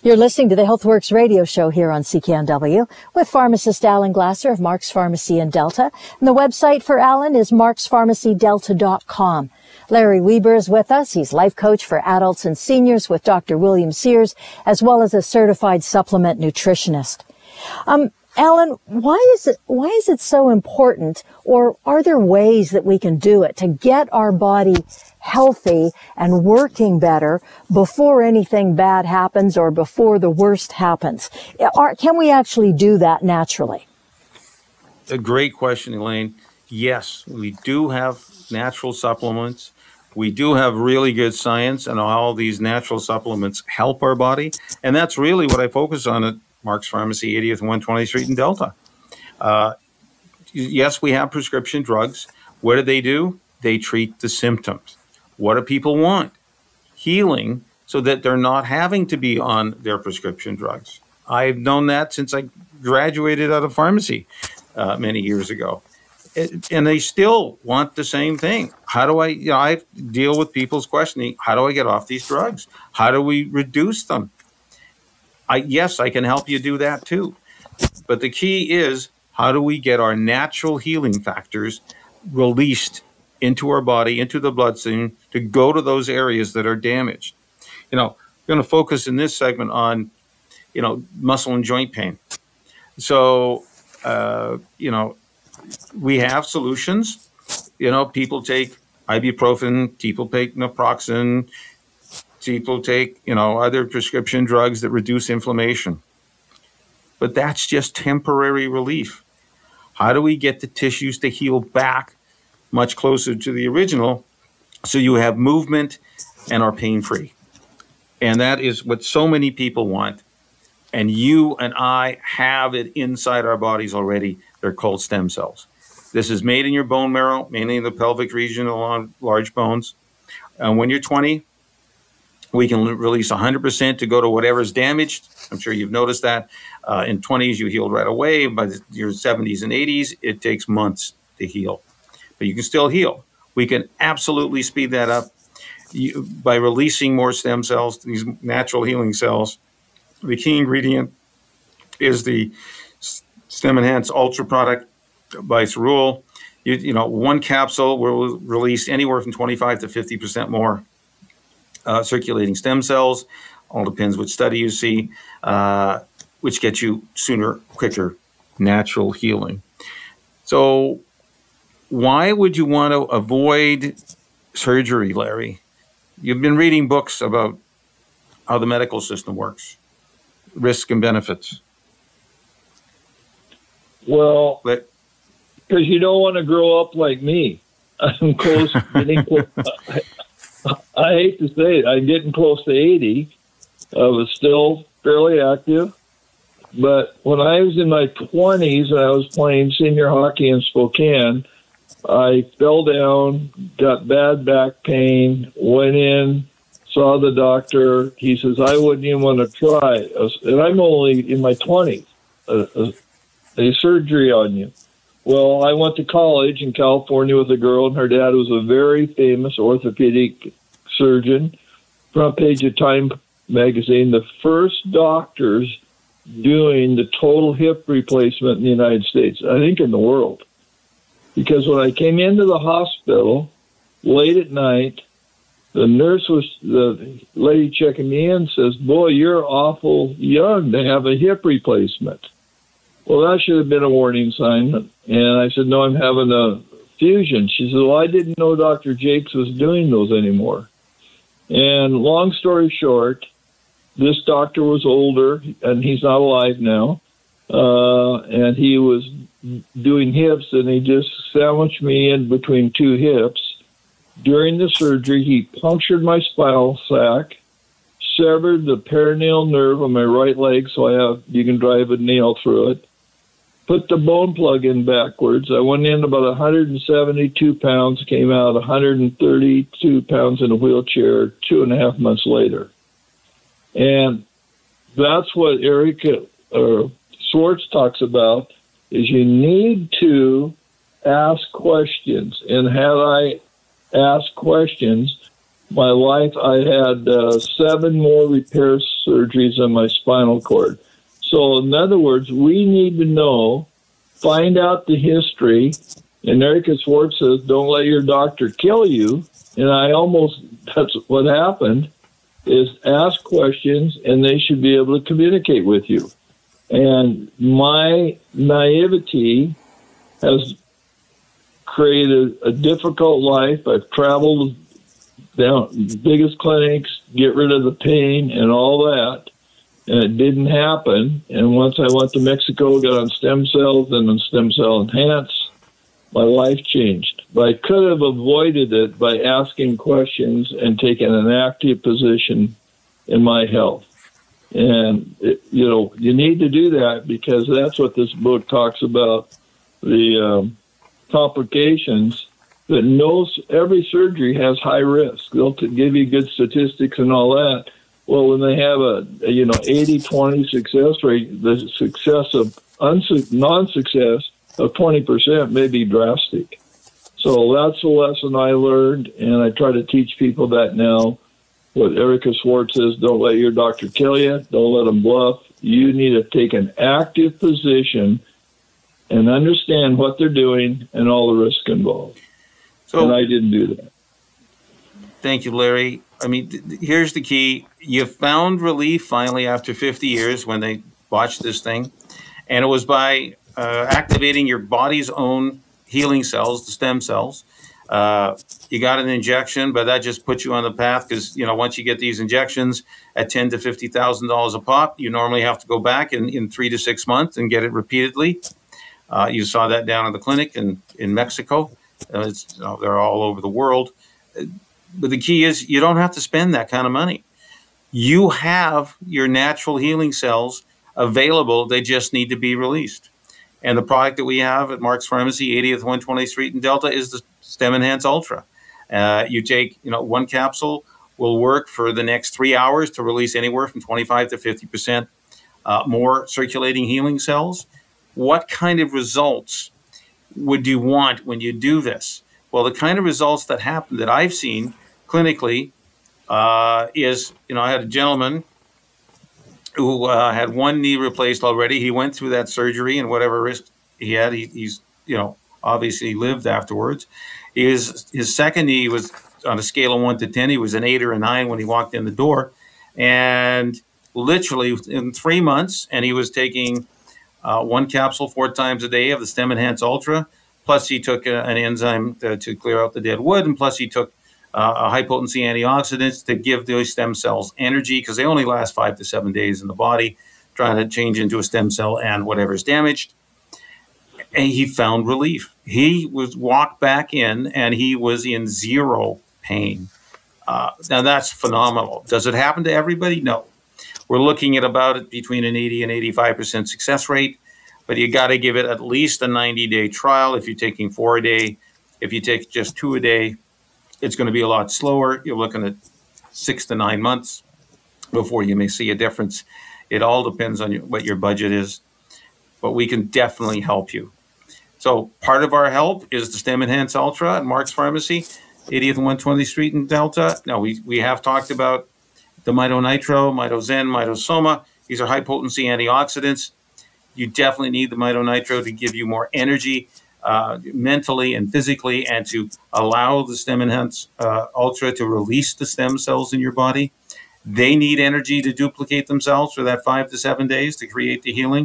You're listening to the HealthWorks radio show here on CKNW with pharmacist Alan Glasser of Mark's Pharmacy in Delta. And the website for Alan is markspharmacydelta.com. Larry Weber is with us. He's life coach for adults and seniors with Dr. William Sears, as well as a certified supplement nutritionist. Alan, why is it so important, or are there ways that we can do it to get our body healthy and working better before anything bad happens or before the worst happens? Can we actually do that naturally? A great question, Elaine. Yes, we do have natural supplements. We do have really good science, and all these natural supplements help our body. And that's really what I focus on at Mark's Pharmacy, 80th and 120th Street in Delta. Yes, we have prescription drugs. What do? They treat the symptoms. What do people want? Healing, so that they're not having to be on their prescription drugs. I've known that since I graduated out of pharmacy many years ago. And they still want the same thing. How do I deal with people's questioning, how do I get off these drugs? How do we reduce them? Yes, I can help you do that too. But the key is, how do we get our natural healing factors released into our body, into the bloodstream, to go to those areas that are damaged? We're going to focus in this segment on, muscle and joint pain. So, we have solutions. People take ibuprofen, people take naproxen, people take, other prescription drugs that reduce inflammation. But that's just temporary relief. How do we get the tissues to heal back much closer to the original so you have movement and are pain-free? And that is what so many people want. And you and I have it inside our bodies already. They're called stem cells. This is made in your bone marrow, mainly in the pelvic region along large bones. And when you're 20, we can release 100% to go to whatever's damaged. I'm sure you've noticed that. In 20s, you healed right away. By your 70s and 80s, it takes months to heal. But you can still heal. We can absolutely speed that up by releasing more stem cells, these natural healing cells. The key ingredient is the Stem Enhance Ultra product by Cerule. One capsule will release anywhere from 25 to 50% more circulating stem cells. All depends which study you see, which gets you sooner, quicker, natural healing. So why would you want to avoid surgery, Larry? You've been reading books about how the medical system works, risks and benefits. Well, because you don't want to grow up like me. I'm close. I hate to say it, I'm getting close to 80. I was still fairly active. But when I was in my 20s and I was playing senior hockey in Spokane, I fell down, got bad back pain, went in, saw the doctor. He says, I wouldn't even want to try. And I'm only in my 20s. A surgery on you. Well, I went to college in California with a girl, and her dad was a very famous orthopedic surgeon. Front page of Time magazine, the first doctors doing the total hip replacement in the United States, I think in the world. Because when I came into the hospital late at night, the lady checking me in says, boy, you're awful young to have a hip replacement. Well, that should have been a warning sign. And I said, no, I'm having a fusion. She said, well, I didn't know Dr. Jakes was doing those anymore. And long story short, this doctor was older, and he's not alive now. And he was doing hips, and he just sandwiched me in between two hips. During the surgery, he punctured my spinal sac, severed the perineal nerve on my right leg, so you can drive a nail through it. Put the bone plug in backwards. I went in about 172 pounds, came out 132 pounds in a wheelchair 2.5 months later. And that's what Erica Schwartz talks about, is you need to ask questions. And had I asked questions, my life, I had 7 more repair surgeries on my spinal cord. So, in other words, we need to know, find out the history. And Erica Schwartz says, don't let your doctor kill you. And that's what happened, is ask questions, and they should be able to communicate with you. And my naivety has created a difficult life. I've traveled down the biggest clinics, get rid of the pain and all that, and it didn't happen. And once I went to Mexico, got on stem cells and on stem cell enhance, my life changed. But I could have avoided it by asking questions and taking an active position in my health. And, you need to do that, because that's what this book talks about, the complications. That knows every surgery has high risk. They'll give you good statistics and all that. Well, when they have a 80-20 success rate, the success of non-success of 20% may be drastic. So that's the lesson I learned, and I try to teach people that now. What Erica Schwartz says, don't let your doctor kill you. Don't let them bluff. You need to take an active position and understand what they're doing and all the risk involved. And I didn't do that. Thank you, Larry. I mean, here's the key. You found relief finally after 50 years when they botched this thing. And it was by activating your body's own healing cells, the stem cells. You got an injection, but that just puts you on the path, because, once you get these injections at $10,000 to $50,000 a pop, you normally have to go back in 3 to 6 months and get it repeatedly. You saw that down in the clinic in Mexico. They're all over the world. But the key is, you don't have to spend that kind of money. You have your natural healing cells available. They just need to be released. And the product that we have at Mark's Pharmacy, 80th 120th Street in Delta, is the Stem Enhance Ultra. You take, 1 capsule will work for the next 3 hours to release anywhere from 25 to 50% more circulating healing cells. What kind of results would you want when you do this? Well, the kind of results that happen that I've seen clinically is, I had a gentleman who had 1 knee replaced already. He went through that surgery, and whatever risk he had, he's obviously lived afterwards. His second knee was on a scale of 1 to 10. He was an 8 or a 9 when he walked in the door, and literally in 3 months, and he was taking 1 capsule 4 times a day of the Stem Enhance Ultra, plus he took an enzyme to clear out the dead wood, and plus he took a high-potency antioxidants to give those stem cells energy, because they only last 5 to 7 days in the body, trying to change into a stem cell and whatever is damaged. And he found relief. He was walked back in, and he was in 0 pain. Now, that's phenomenal. Does it happen to everybody? No. We're looking at about between an 80 and 85% success rate, but you got to give it at least a 90-day trial. If you're taking 4 a day, if you take just 2 a day, it's going to be a lot slower. You're looking at 6 to 9 months before you may see a difference. It all depends on what your budget is, but we can definitely help you. So part of our help is the Stem Enhance Ultra at Mark's Pharmacy, 80th and 120th Street in Delta. Now, we have talked about the MitoNitro, MitoZen, MitoSoma. These are high-potency antioxidants. You definitely need the MitoNitro to give you more energy mentally and physically, and to allow the Stem Enhance Ultra to release the stem cells in your body. They need energy to duplicate themselves for that 5 to 7 days to create the healing.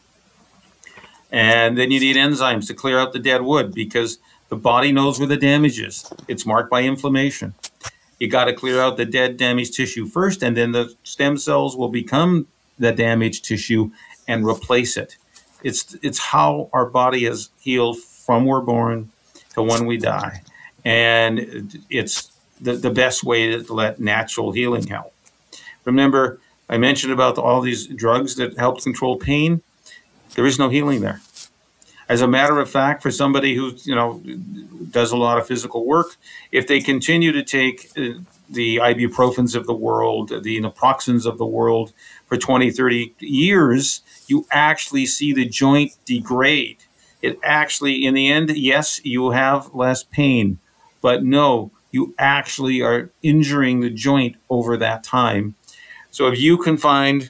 And then you need enzymes to clear out the dead wood, because the body knows where the damage is. It's marked by inflammation. You got to clear out the dead, damaged tissue first, and then the stem cells will become the damaged tissue and replace it. It's how our body is healed from we're born to when we die. And it's the best way to let natural healing help. Remember, I mentioned about all these drugs that help control pain. There is no healing there. As a matter of fact, for somebody who does a lot of physical work, if they continue to take the ibuprofens of the world, the naproxens of the world for 20, 30 years, you actually see the joint degrade. It actually, in the end, yes, you have less pain, but no, you actually are injuring the joint over that time. So if you can find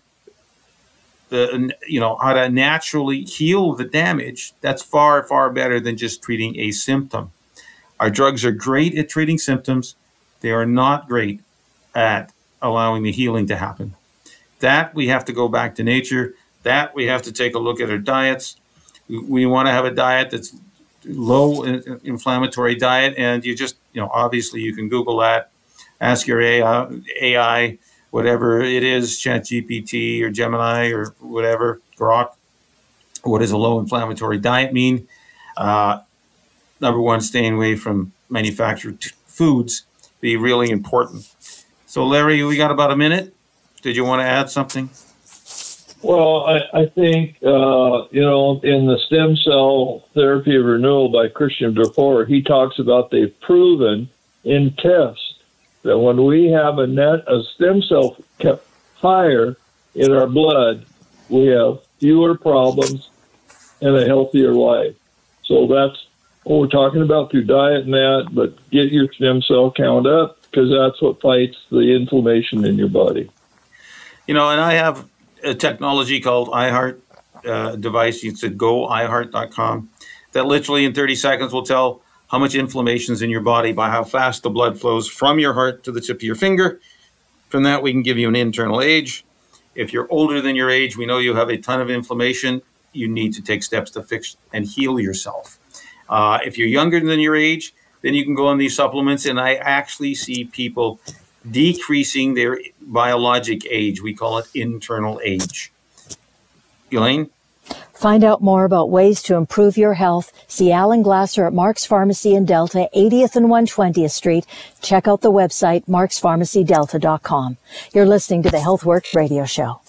how to naturally heal the damage, that's far, far better than just treating a symptom. Our drugs are great at treating symptoms. They are not great at allowing the healing to happen. That we have to go back to nature. That we have to take a look at our diets. We want to have a diet that's low inflammatory diet, and you just, obviously you can Google that, ask your AI, whatever it is, ChatGPT or Gemini or whatever, Grok, what does a low inflammatory diet mean? Number one, staying away from manufactured foods be really important. So Larry, we got about a minute. Did you want to add something? Well, I think, in the Stem Cell Therapy of Renewal by Christian Dufour, he talks about they've proven in tests that when we have a stem cell kept higher in our blood, we have fewer problems and a healthier life. So that's what we're talking about through diet and that, but get your stem cell count up because that's what fights the inflammation in your body. And I have a technology called iHeart device. It's at goiheart.com that literally in 30 seconds will tell how much inflammation is in your body by how fast the blood flows from your heart to the tip of your finger. From that, we can give you an internal age. If you're older than your age, we know you have a ton of inflammation. You need to take steps to fix and heal yourself. If you're younger than your age, then you can go on these supplements, and I actually see people decreasing their biologic age. We call it internal age. Elaine? Find out more about ways to improve your health. See Alan Glasser at Mark's Pharmacy in Delta, 80th and 120th Street. Check out the website, markspharmacydelta.com. You're listening to the HealthWorks radio show.